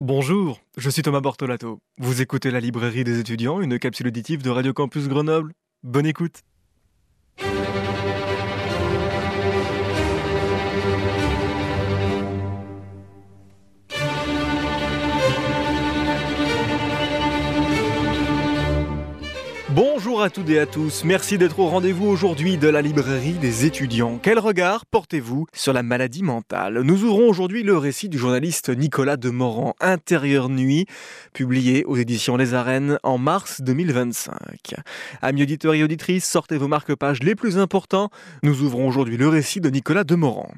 Bonjour, je suis Thomas Bortolato. Vous écoutez la librairie des étudiants, une capsule auditive de Radio Campus Grenoble. Bonne écoute. Bonjour à toutes et à tous, merci d'être au rendez-vous aujourd'hui de la librairie des étudiants. Quel regard portez-vous sur la maladie mentale ? Nous ouvrons aujourd'hui le récit du journaliste Nicolas Demorand, Intérieure Nuit, publié aux éditions Les Arènes en mars 2025. Amis auditeurs et auditrices, sortez vos marque-pages les plus importants. Nous ouvrons aujourd'hui le récit de Nicolas Demorand.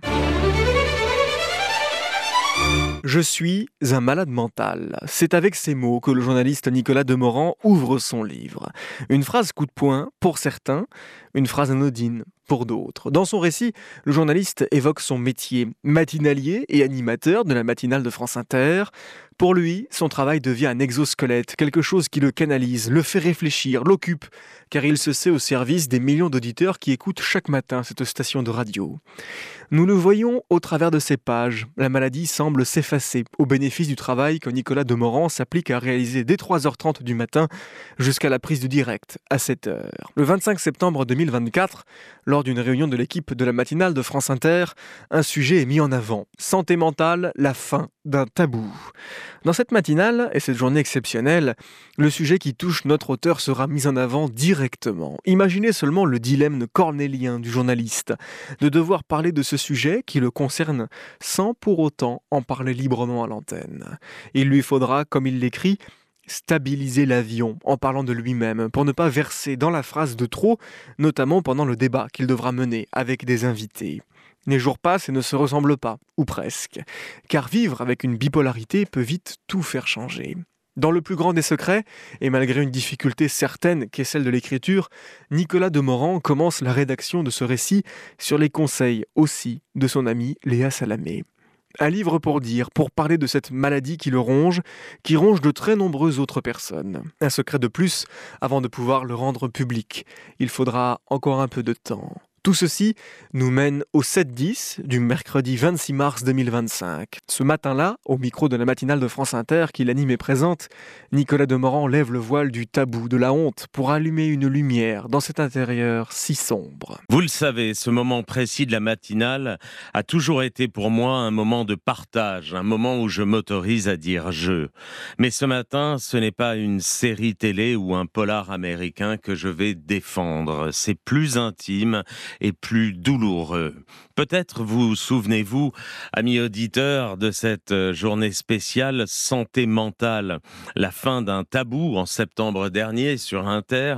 Je suis un malade mental. C'est avec ces mots que le journaliste Nicolas Demorand ouvre son livre. Une phrase coup de poing pour certains, une phrase anodine pour d'autres. Dans son récit, le journaliste évoque son métier, matinalier et animateur de la matinale de France Inter. Pour lui, son travail devient un exosquelette, quelque chose qui le canalise, le fait réfléchir, l'occupe, car il se sait au service des millions d'auditeurs qui écoutent chaque matin cette station de radio. Nous le voyons au travers de ces pages. La maladie semble s'effacer au bénéfice du travail que Nicolas Demorand s'applique à réaliser dès 3h30 du matin jusqu'à la prise du direct à 7h. Le 25 septembre 2024, lors d'une réunion de l'équipe de la matinale de France Inter, un sujet est mis en avant. Santé mentale, la fin d'un tabou. Dans cette matinale et cette journée exceptionnelle, le sujet qui touche notre auteur sera mis en avant directement. Imaginez seulement le dilemme cornélien du journaliste, de devoir parler de ce sujet qui le concerne sans pour autant en parler librement à l'antenne. Il lui faudra, comme il l'écrit, stabiliser l'avion en parlant de lui-même pour ne pas verser dans la phrase de trop, notamment pendant le débat qu'il devra mener avec des invités. Les jours passent et ne se ressemblent pas, ou presque, car vivre avec une bipolarité peut vite tout faire changer. Dans le plus grand des secrets, et malgré une difficulté certaine qui est celle de l'écriture, Nicolas Demorand commence la rédaction de ce récit sur les conseils aussi de son amie Léa Salamé. Un livre pour dire, pour parler de cette maladie qui le ronge, qui ronge de très nombreuses autres personnes. Un secret de plus avant de pouvoir le rendre public. Il faudra encore un peu de temps. Tout ceci nous mène au 7-10 du mercredi 26 mars 2025. Ce matin-là, au micro de la matinale de France Inter qu'il anime et présente, Nicolas Demorand lève le voile du tabou, de la honte, pour allumer une lumière dans cet intérieur si sombre. Vous le savez, ce moment précis de la matinale a toujours été pour moi un moment de partage, un moment où je m'autorise à dire « je ». Mais ce matin, ce n'est pas une série télé ou un polar américain que je vais défendre. C'est plus intime et plus douloureux. Peut-être vous souvenez-vous, amis auditeurs, de cette journée spéciale santé mentale, la fin d'un tabou en septembre dernier sur Inter.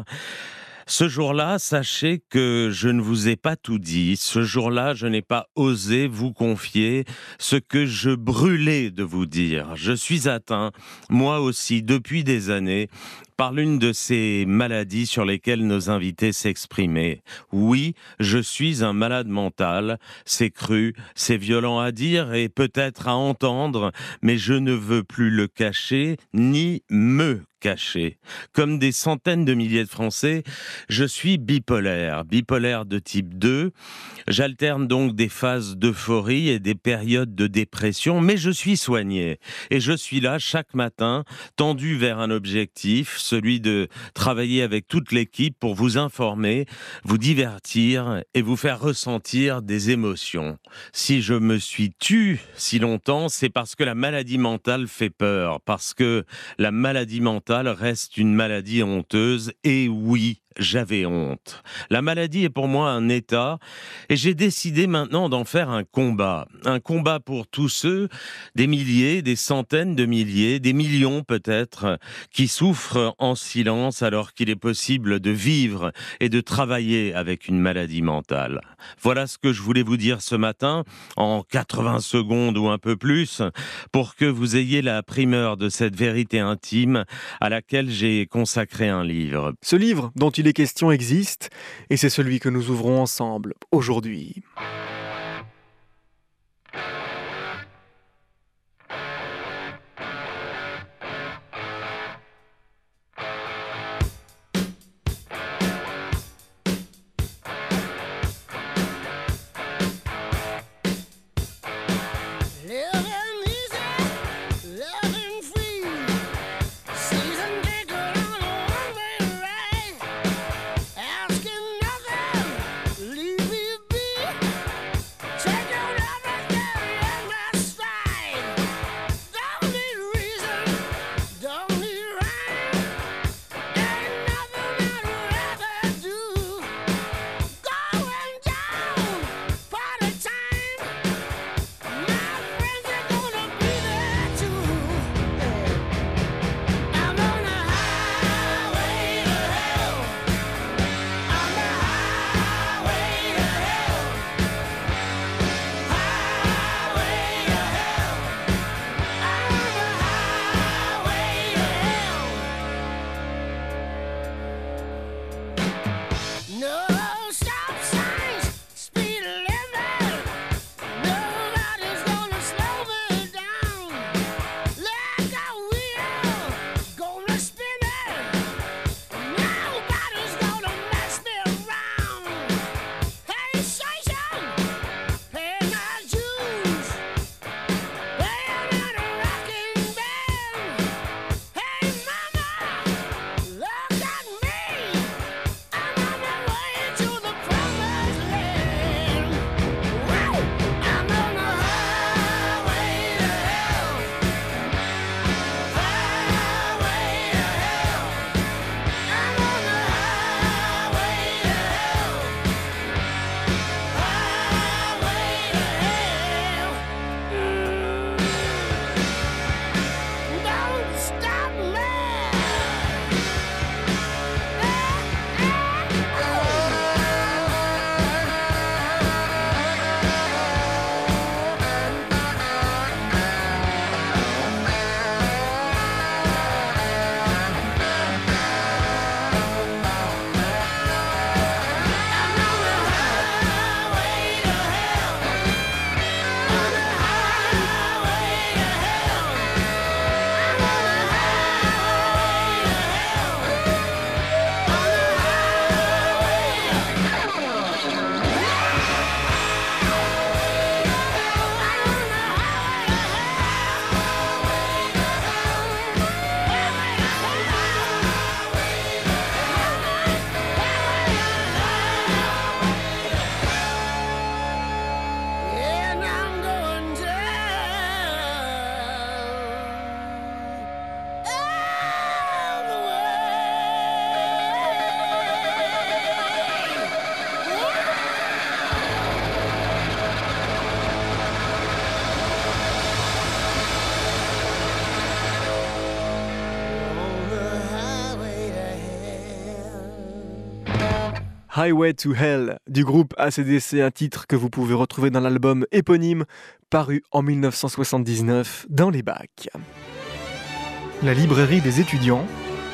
Ce jour-là, sachez que je ne vous ai pas tout dit. Ce jour-là, je n'ai pas osé vous confier ce que je brûlais de vous dire. Je suis atteint, moi aussi, depuis des années, par l'une de ces maladies sur lesquelles nos invités s'exprimaient. Oui, je suis un malade mental, c'est cru, c'est violent à dire et peut-être à entendre, mais je ne veux plus le cacher, ni me cacher. Comme des centaines de milliers de Français, je suis bipolaire de type 2. J'alterne donc des phases d'euphorie et des périodes de dépression, mais je suis soigné. Et je suis là chaque matin, tendu vers un objectif, celui de travailler avec toute l'équipe pour vous informer, vous divertir et vous faire ressentir des émotions. Si je me suis tu si longtemps, c'est parce que la maladie mentale fait peur, parce que la maladie mentale reste une maladie honteuse, et oui, j'avais honte. La maladie est pour moi un état et j'ai décidé maintenant d'en faire un combat pour tous ceux, des milliers, des centaines de milliers, des millions peut-être, qui souffrent en silence alors qu'il est possible de vivre et de travailler avec une maladie mentale. Voilà ce que je voulais vous dire ce matin, en 80 secondes ou un peu plus, pour que vous ayez la primeur de cette vérité intime à laquelle j'ai consacré un livre. Ce livre dont il est question existe, et c'est celui que nous ouvrons ensemble aujourd'hui. Living easy, loving Highway to Hell du groupe AC/DC, un titre que vous pouvez retrouver dans l'album éponyme paru en 1979 dans les bacs. La librairie des étudiants,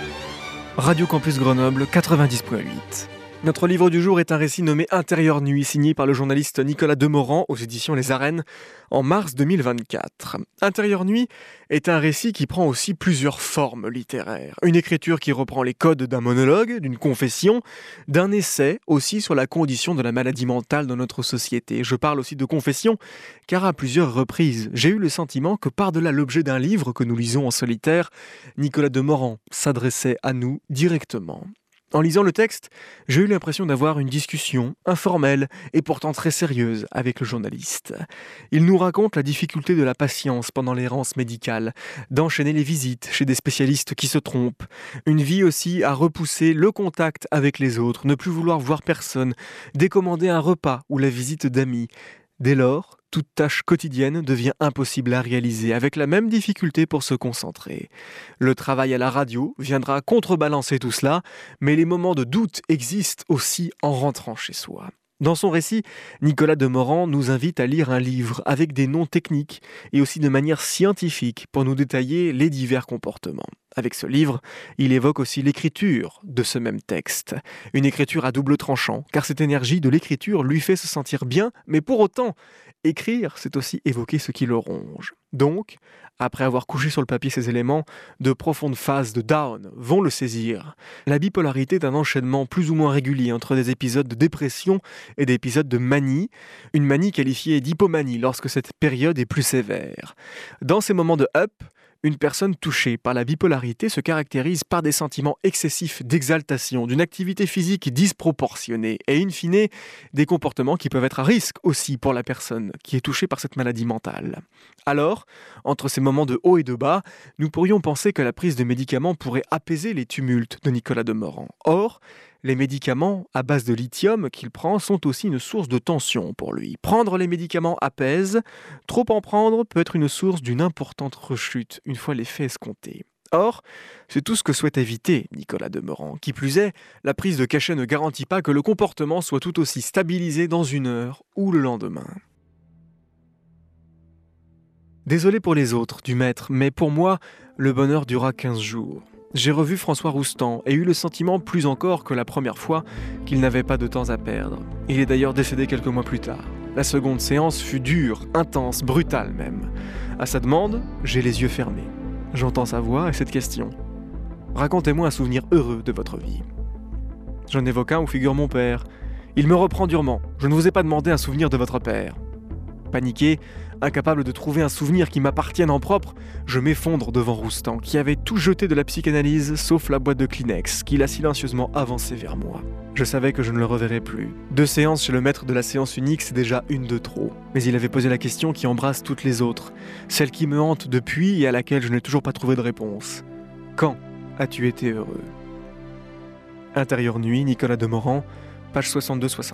Radio Campus Grenoble 90.8. Notre livre du jour est un récit nommé Intérieure nuit, signé par le journaliste Nicolas Demorand aux éditions Les Arènes en mars 2024. Intérieure nuit est un récit qui prend aussi plusieurs formes littéraires. Une écriture qui reprend les codes d'un monologue, d'une confession, d'un essai aussi sur la condition de la maladie mentale dans notre société. Je parle aussi de confession car à plusieurs reprises, j'ai eu le sentiment que par-delà l'objet d'un livre que nous lisons en solitaire, Nicolas Demorand s'adressait à nous directement. En lisant le texte, j'ai eu l'impression d'avoir une discussion informelle et pourtant très sérieuse avec le journaliste. Il nous raconte la difficulté de la patience pendant l'errance médicale, d'enchaîner les visites chez des spécialistes qui se trompent, une vie aussi à repousser le contact avec les autres, ne plus vouloir voir personne, décommander un repas ou la visite d'amis. Dès lors, toute tâche quotidienne devient impossible à réaliser, avec la même difficulté pour se concentrer. Le travail à la radio viendra contrebalancer tout cela, mais les moments de doute existent aussi en rentrant chez soi. Dans son récit, Nicolas Demorand nous invite à lire un livre avec des noms techniques et aussi de manière scientifique pour nous détailler les divers comportements. Avec ce livre, il évoque aussi l'écriture de ce même texte. Une écriture à double tranchant, car cette énergie de l'écriture lui fait se sentir bien, mais pour autant, écrire, c'est aussi évoquer ce qui le ronge. Donc, après avoir couché sur le papier ces éléments, de profondes phases de down vont le saisir. La bipolarité est un enchaînement plus ou moins régulier entre des épisodes de dépression et des épisodes de manie, une manie qualifiée d'hypomanie lorsque cette période est plus sévère. Dans ces moments de up, une personne touchée par la bipolarité se caractérise par des sentiments excessifs d'exaltation, d'une activité physique disproportionnée et in fine, des comportements qui peuvent être à risque aussi pour la personne qui est touchée par cette maladie mentale. Alors, entre ces moments de haut et de bas, nous pourrions penser que la prise de médicaments pourrait apaiser les tumultes de Nicolas Demorand. Or, les médicaments à base de lithium qu'il prend sont aussi une source de tension pour lui. Prendre les médicaments apaise, trop en prendre peut être une source d'une importante rechute une fois l'effet escompté. Or, c'est tout ce que souhaite éviter Nicolas Demorand. Qui plus est, la prise de cachet ne garantit pas que le comportement soit tout aussi stabilisé dans une heure ou le lendemain. Désolé pour les autres, du maître, mais pour moi, le bonheur dura 15 jours. J'ai revu François Roustan et eu le sentiment, plus encore que la première fois, qu'il n'avait pas de temps à perdre. Il est d'ailleurs décédé quelques mois plus tard. La seconde séance fut dure, intense, brutale même. À sa demande, j'ai les yeux fermés. J'entends sa voix et cette question. Racontez-moi un souvenir heureux de votre vie. J'en évoque un où figure mon père. Il me reprend durement. Je ne vous ai pas demandé un souvenir de votre père. Paniqué, incapable de trouver un souvenir qui m'appartienne en propre, je m'effondre devant Roustan, qui avait tout jeté de la psychanalyse, sauf la boîte de Kleenex, qu'il a silencieusement avancée vers moi. Je savais que je ne le reverrais plus. 2 séances chez le maître de la séance unique, c'est déjà une de trop. Mais il avait posé la question qui embrasse toutes les autres, celle qui me hante depuis et à laquelle je n'ai toujours pas trouvé de réponse. Quand as-tu été heureux ? Intérieure nuit, Nicolas Demorand, page 62-63.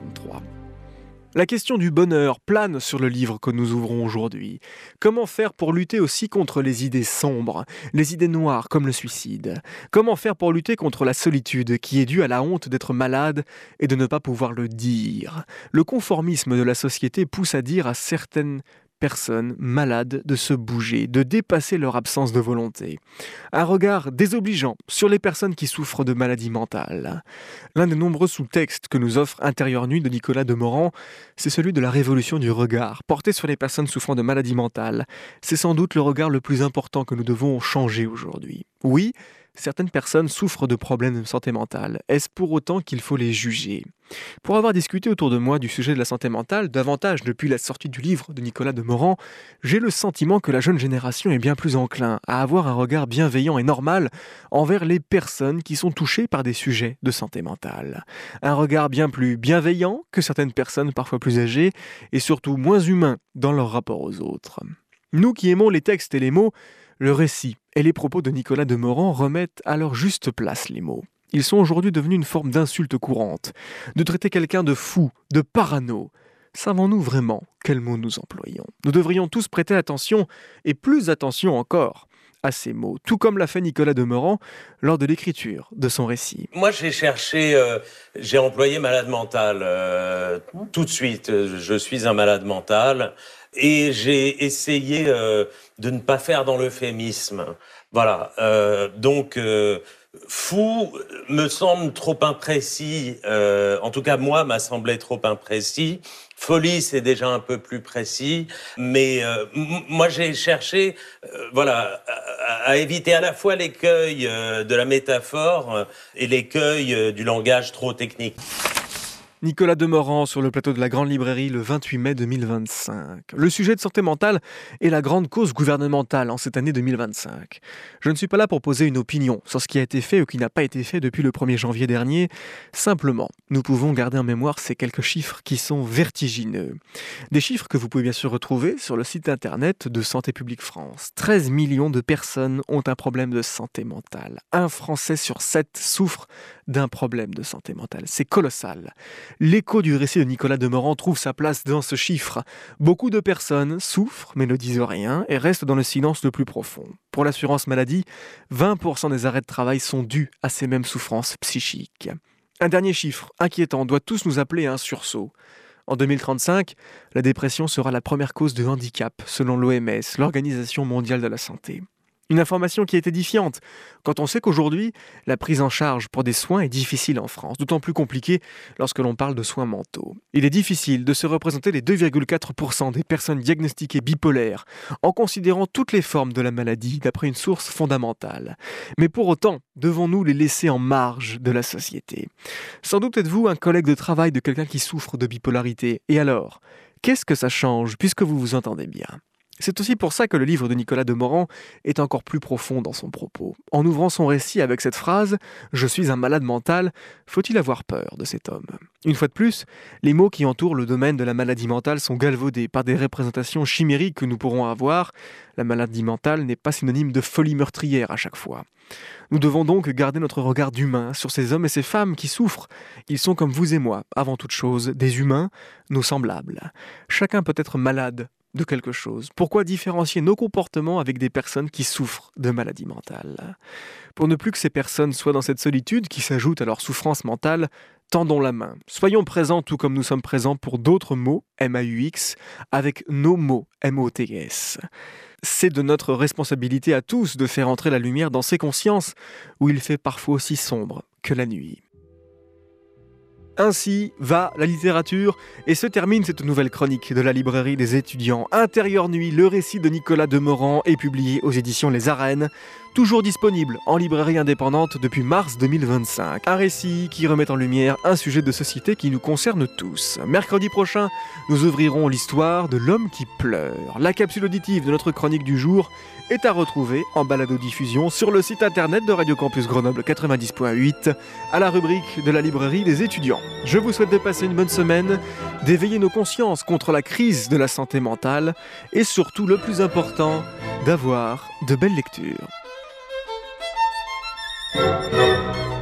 La question du bonheur plane sur le livre que nous ouvrons aujourd'hui. Comment faire pour lutter aussi contre les idées sombres, les idées noires comme le suicide ? Comment faire pour lutter contre la solitude qui est due à la honte d'être malade et de ne pas pouvoir le dire ? Le conformisme de la société pousse à dire à certaines personnes malades de se bouger, de dépasser leur absence de volonté. Un regard désobligeant sur les personnes qui souffrent de maladies mentales. L'un des nombreux sous-textes que nous offre Intérieure nuit de Nicolas Demorand, c'est celui de la révolution du regard, porté sur les personnes souffrant de maladies mentales. C'est sans doute le regard le plus important que nous devons changer aujourd'hui. Oui, certaines personnes souffrent de problèmes de santé mentale. Est-ce pour autant qu'il faut les juger ? Pour avoir discuté autour de moi du sujet de la santé mentale, davantage depuis la sortie du livre de Nicolas Demorand, j'ai le sentiment que la jeune génération est bien plus enclin à avoir un regard bienveillant et normal envers les personnes qui sont touchées par des sujets de santé mentale. Un regard bien plus bienveillant que certaines personnes parfois plus âgées et surtout moins humain dans leur rapport aux autres. Nous qui aimons les textes et les mots, le récit et les propos de Nicolas Demorand remettent à leur juste place les mots. Ils sont aujourd'hui devenus une forme d'insulte courante, de traiter quelqu'un de fou, de parano. Savons-nous vraiment quels mots nous employons ? Nous devrions tous prêter attention, et plus attention encore, à ces mots, tout comme l'a fait Nicolas Demorand lors de l'écriture de son récit. Moi, j'ai employé malade mental tout de suite. Je suis un malade mental et j'ai essayé de ne pas faire dans l'euphémisme. Voilà. Donc, fou me semble trop imprécis. En tout cas, moi, m'a semblé trop imprécis. Folie, c'est déjà un peu plus précis, mais moi j'ai cherché, à éviter à la fois l'écueil de la métaphore et l'écueil du langage trop technique. Nicolas Demorand sur le plateau de la Grande Librairie le 28 mai 2025. Le sujet de santé mentale est la grande cause gouvernementale en cette année 2025. Je ne suis pas là pour poser une opinion sur ce qui a été fait ou qui n'a pas été fait depuis le 1er janvier dernier. Simplement, nous pouvons garder en mémoire ces quelques chiffres qui sont vertigineux. Des chiffres que vous pouvez bien sûr retrouver sur le site internet de Santé publique France. 13 millions de personnes ont un problème de santé mentale. Un Français sur 7 souffre d'un problème de santé mentale. C'est colossal. L'écho du récit de Nicolas Demorand trouve sa place dans ce chiffre. Beaucoup de personnes souffrent mais ne disent rien et restent dans le silence le plus profond. Pour l'assurance maladie, 20% des arrêts de travail sont dus à ces mêmes souffrances psychiques. Un dernier chiffre inquiétant doit tous nous appeler à un sursaut. En 2035, la dépression sera la première cause de handicap, selon l'OMS, l'Organisation mondiale de la santé. Une information qui est édifiante, quand on sait qu'aujourd'hui, la prise en charge pour des soins est difficile en France, d'autant plus compliquée lorsque l'on parle de soins mentaux. Il est difficile de se représenter les 2,4% des personnes diagnostiquées bipolaires, en considérant toutes les formes de la maladie d'après une source fondamentale. Mais pour autant, devons-nous les laisser en marge de la société ? Sans doute êtes-vous un collègue de travail de quelqu'un qui souffre de bipolarité. Et alors, qu'est-ce que ça change, puisque vous vous entendez bien ? C'est aussi pour ça que le livre de Nicolas Demorand est encore plus profond dans son propos. En ouvrant son récit avec cette phrase « Je suis un malade mental », faut-il avoir peur de cet homme ? Une fois de plus, les mots qui entourent le domaine de la maladie mentale sont galvaudés par des représentations chimériques que nous pourrons avoir. La maladie mentale n'est pas synonyme de folie meurtrière à chaque fois. Nous devons donc garder notre regard d'humain sur ces hommes et ces femmes qui souffrent. Ils sont comme vous et moi, avant toute chose, des humains, nos semblables. Chacun peut être malade de quelque chose. Pourquoi différencier nos comportements avec des personnes qui souffrent de maladies mentales ? Pour ne plus que ces personnes soient dans cette solitude qui s'ajoute à leur souffrance mentale, tendons la main. Soyons présents tout comme nous sommes présents pour d'autres mots, M-A-U-X, avec nos mots, M-O-T-S. C'est de notre responsabilité à tous de faire entrer la lumière dans ces consciences où il fait parfois aussi sombre que la nuit. Ainsi va la littérature et se termine cette nouvelle chronique de la librairie des étudiants. Intérieure nuit, le récit de Nicolas Demorand est publié aux éditions Les Arènes, toujours disponible en librairie indépendante depuis mars 2025. Un récit qui remet en lumière un sujet de société qui nous concerne tous. Mercredi prochain, nous ouvrirons l'histoire de l'homme qui pleure. La capsule auditive de notre chronique du jour est à retrouver en balado-diffusion sur le site internet de Radio Campus Grenoble 90.8 à la rubrique de la librairie des étudiants. Je vous souhaite de passer une bonne semaine, d'éveiller nos consciences contre la crise de la santé mentale et surtout, le plus important, d'avoir de belles lectures.